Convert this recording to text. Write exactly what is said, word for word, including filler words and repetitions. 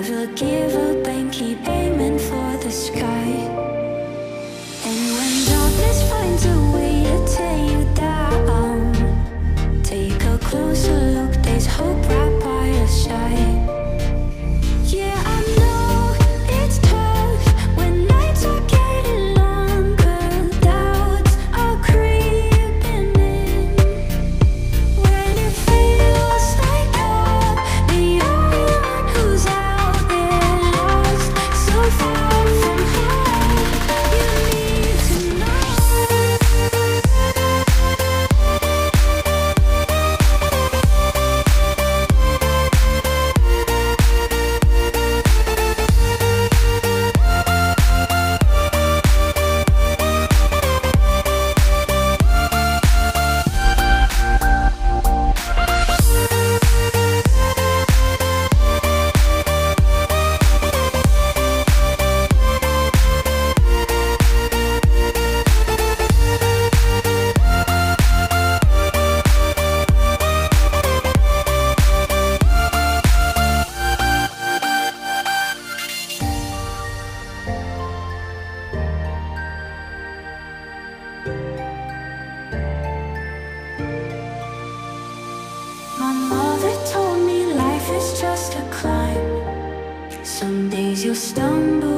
Never give up and keep aiming for the sky. And when darkness finds a way to tear you down, take a closer look, there's hope right by your side. Yeah, I know it's tough when nights are getting longer, doubts are creeping in. When it feels like you're the only one who's out there, lost so far from home, you need to know. My mother told me life is just a climb. Some days you'll stumble